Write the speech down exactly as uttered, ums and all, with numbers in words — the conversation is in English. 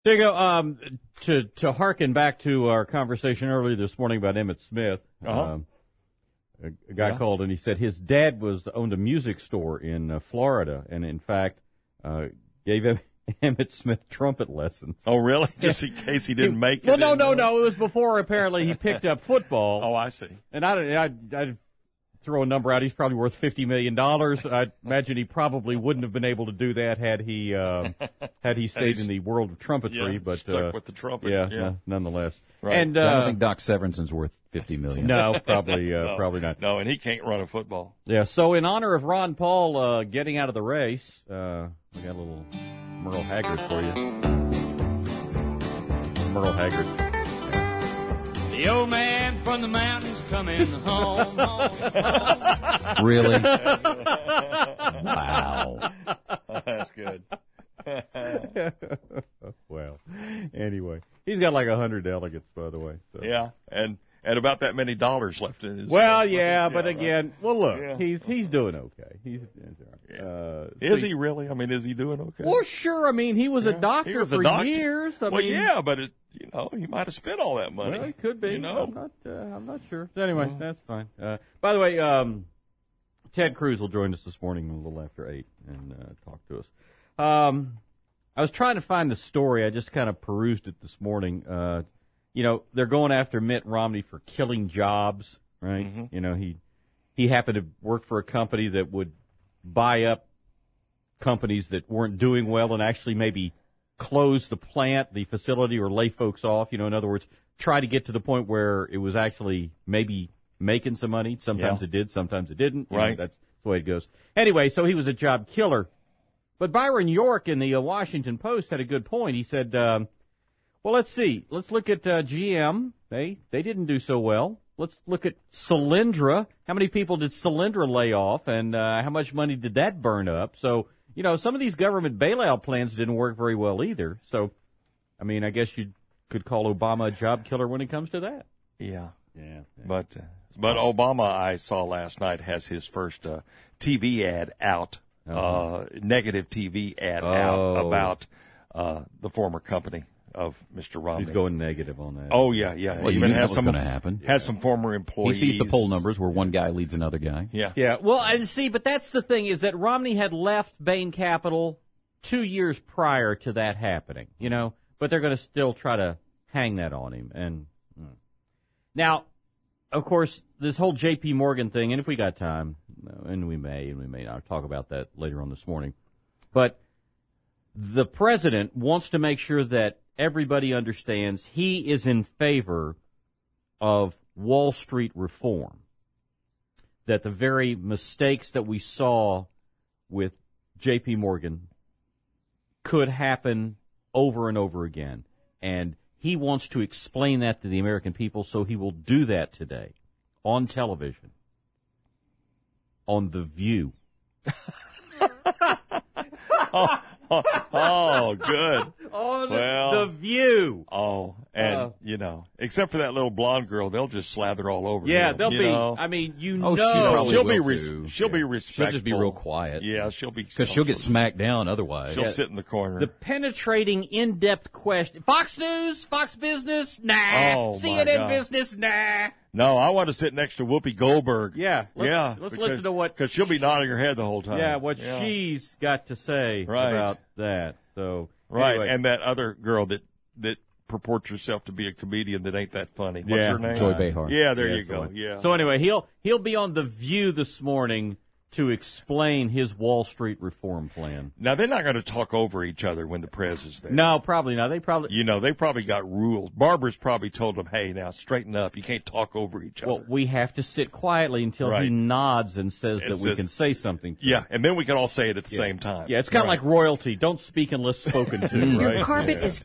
There you go. Um, to to harken back to our conversation earlier this morning about Emmitt Smith, Uh-huh. um, a, a guy Yeah. called and he said his dad was owned a music store in uh, Florida, and in fact, uh, gave him Emmitt Smith trumpet lessons. Oh, really? Just in case he didn't make it. Well, no, in, no, uh, no. It was before apparently he picked up football. Oh, I see. And I, I, I'd throw a number out. He's probably worth fifty million dollars. I imagine he probably wouldn't have been able to do that had he um, had he stayed in the world of trumpetry. Yeah, but stuck uh, with the trumpet. yeah, Yeah. no- nonetheless. Right. And I don't uh, think Doc Severson's worth fifty million dollars. no, probably uh, No, probably not. No, and he can't run a football. Yeah. So in honor of Ron Paul uh, getting out of the race, uh, we got a little Merle Haggard for you. Merle Haggard. The old man from the mountains coming home. home, home. Really? Wow. That's good. Well, anyway, he's got like a hundred delegates, by the way. So. Yeah, and and about that many dollars left in his. Well, yeah, but right. again, well, look, Yeah. he's he's doing okay. He's uh, Is see- he really? I mean, is he doing okay? Well, sure. I mean, he was a Yeah, doctor he was a for doctor. years. I well, mean, yeah, but it, you know, he might have spent all that money. well, it could be. You know, I'm not. Uh, I'm not sure. So anyway, that's fine. Uh, by the way, um, Ted Cruz will join us this morning a little after eight and uh, talk to us. Um, I was trying to find the story. I just kind of perused it this morning. Uh, you know, they're going after Mitt Romney for killing jobs, right? Mm-hmm. You know, he he happened to work for a company that would buy up companies that weren't doing well and actually maybe close the plant, the facility, or lay folks off. You know, in other words, try to get to the point where it was actually maybe making some money. Sometimes Yeah. it did, sometimes it didn't. You know, Right. that's the way it goes. Anyway, so he was a job killer. But Byron York in the uh, Washington Post had a good point. He said, um, well, let's see. Let's look at uh, G M. They they didn't do so well. Let's look at Solyndra. How many people did Solyndra lay off, and uh, how much money did that burn up? So, you know, some of these government bailout plans didn't work very well either. So, I mean, I guess you could call Obama a job killer when it comes to that. yeah. Yeah. But uh, but Obama, I saw last night, has his first uh, T V ad out, uh, negative T V ad out Oh. about uh, the former company of Mister Romney. He's going negative on that. Oh yeah, yeah. Well, you Even knew that has was some gonna happen. Has some former He employees. sees the poll numbers where one guy leads another guy. Yeah. Yeah, well, and see, but that's the thing is that Romney had left Bain Capital two years prior to that happening, you know, but they're going to still try to hang that on him. And mm. now, of course, this whole J P Morgan thing, and if we got time, and we may, and we may not talk about that later on this morning, but the president wants to make sure that everybody understands he is in favor of Wall Street reform. That the very mistakes that we saw with J P Morgan could happen over and over again. And he wants to explain that to the American people, so he will do that today on television, on The View. oh, oh, oh, good. On Well, The View. Oh, and Uh, you know, except for that little blonde girl, they'll just slather all over. Yeah, him, they'll you be, know? I mean, you Oh, she know. probably she'll be will, res- too. she'll be Yeah. respectful. She'll just be real quiet. Yeah, she'll be Because she'll get smacked down otherwise. She'll Yeah. sit in the corner. The penetrating, in-depth question. Fox News, Fox Business, nah. Oh, C my N N God. Business, nah. no, I want to sit next to Whoopi Goldberg. Yeah, let's- yeah. let's listen to what- because she'll be nodding her head the whole time. Yeah, what Yeah. she's got to say Right. about that. So right, anyway. and that other girl that that purports herself to be a comedian that ain't that funny. What's Yeah. her name? Joy Behar. Yeah, there Yeah, you so go. anyway. Yeah. So anyway, he'll he'll be on The View this morning to explain his Wall Street reform plan. now they're not going to talk over each other when the prez is there. No, probably not. They probably You know, they probably got rules. Barbara's probably told them, hey, now straighten up. You can't talk over each other. well, we have to sit quietly until he Right. nods and says It that we says- can say something. To yeah, him. and then we can all say it at the same time. Yeah, it's kind of Right. like royalty. Don't speak unless spoken to. Your Right? carpet Yeah. is